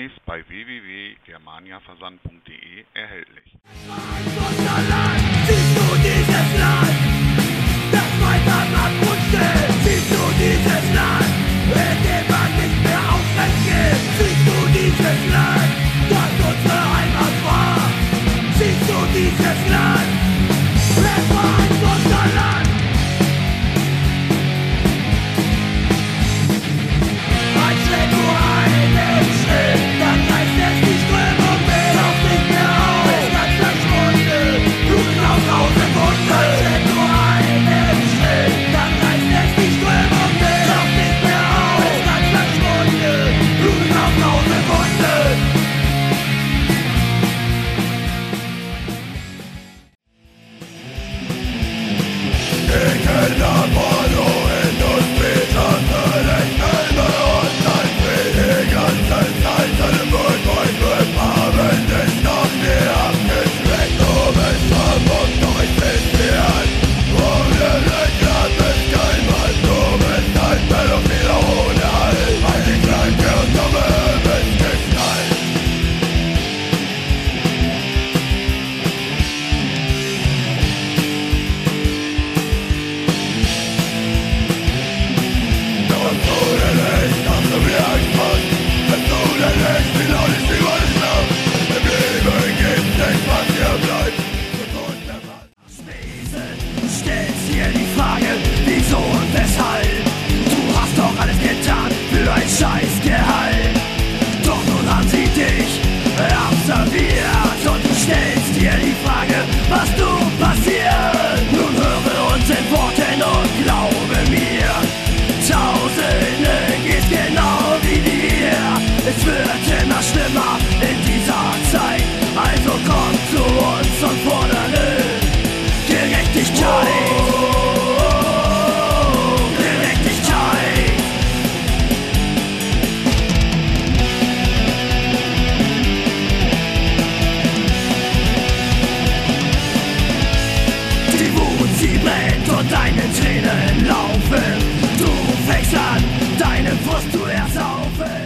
zunächst bei www.germaniaversand.de erhältlich. Siehst du dieses Land, das weit am Abgrund steht? Siehst du dieses Land, in dem man nicht mehr aufrecht geht? Siehst du dieses Land, das unsere Heimat war? Siehst du dieses Land, es war einst unser Land? Als wenn du einen Schritt, dann reißt es die Strömung mit, auf nicht mehr auf, ist ganz verschwunden, Blut auf Hause Wunden. Als wenn du einen Schritt, dann reißt es die Strömung mit, auf nicht mehr auf, ist ganz verschwunden, Blut auf Hause Wunden. Ich kenne Apollo in uns Peter, ich kenne uns ein Fried, die ganze Zeit seine Wohlwollen haben dich nach mir abgeschreckt, du bist vermummt, doch ich bin dir an. Ohne Löcher bist kein Mann, du bist ein Pädophiler ohne Halt, eine kranke und dumme Missgestalt. Stellst dir die Frage, wieso und weshalb? Du hast doch alles getan für ein Scheißgehalt. Doch nun haben sie dich observiert und du stellst dir die Frage, was nun passiert. Nun höre unseren Worten und glaube mir, Tausende geht's genau wie dir. Es wird immer schlimmer in dieser Zeit, also komm zu uns und fordere Gerechtigkeit. Gerechtigkeit. Die Wut, sie brennt und deine Tränen laufen. Du fängst an, deine Frust zu ersaufen.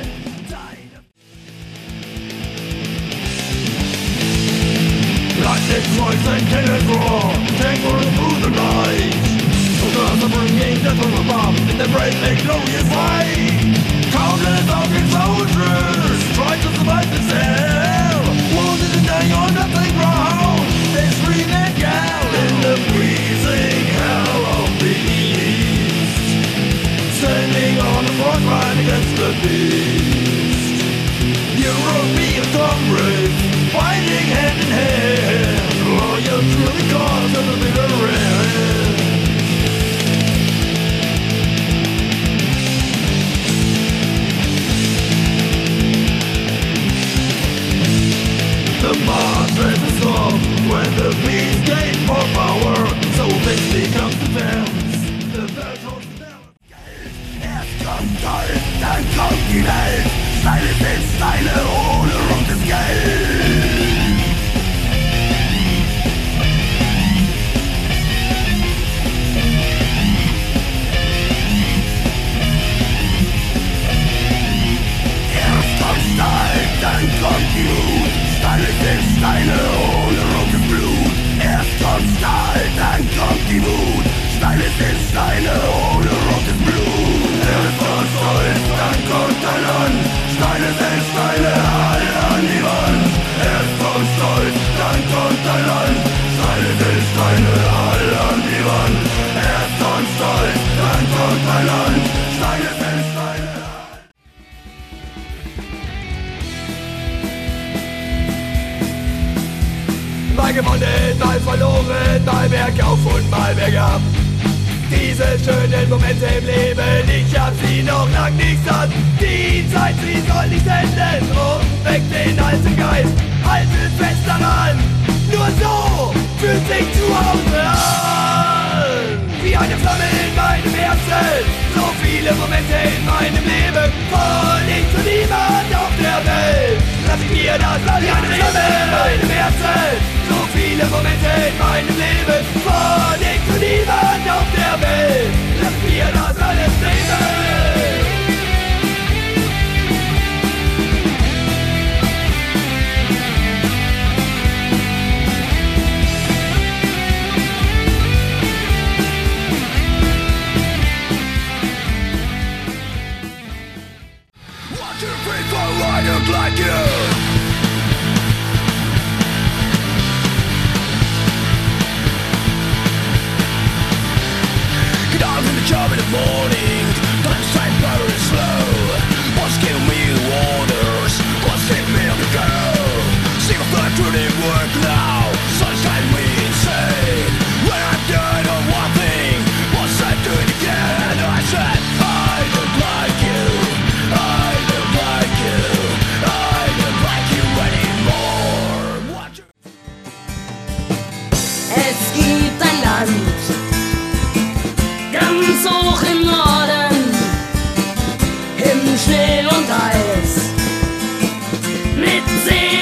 Life is choice and killing raw, tangled through the night. Soldiers are bringing death from above in the brave and glorious fight. Countless African soldiers try to survive this hell. Wounded and dying on the playground, they scream and yell in the freezing hell of the east. Standing on the front line against the beast. European comrades fighting hand in hand, loyal to the cause of the bitter end. The monstrous is off when the beast gain more power, so this becomes defense. The battle's never. Erst kommt Gold, dann kommt die Welt. Steine sind Steine ohne rotes Geld. Erst kommt Stahl, dann kommt die Wut. Steine sind Steine ohne rotes Blut. Erst kommt Stahl, dann kommt die Wut. Steine sind Steine ohne rotes Blut. Erst kommt Stolz, dann kommt ein Land. Steine sind Steine, alle an die Wand. Erst kommt Stolz, dann kommt ein Land. Steine sind Steine, alle an die Wand. Erst kommt Stolz, dann kommt ein Land. Steine sind Steine. Mal gewonnen, mal verloren, mal bergauf und mal bergab. Diese schönen Momente im Leben, ich hab sie noch lang nicht satt. Die Zeit, sie soll nicht enden, drum weg den alten Geist. Haltet fest daran, nur so fühlt sich zu Hause an. Wie eine Flamme in meinem Herzen, so viele Momente in meinem Leben. Von ich zu niemand auf der Welt, lass ich mir das alles leben. In meinem Herzen, so viele Momente in meinem Leben. Von ich zu niemand auf der Welt, lass mir das alles leben. I look like you. Get out from the job in the morning, time to try very slow. What's giving me the orders? What's taking me on the go? See my blood through the work now. Sun's driving me insane. When I'm doing on one thing, what's I doing again? I said I don't like you. I don't like you. I don't like you anymore. What you Es gibt ein Land, ganz hoch im Norden, im Schnee und Eis, mit See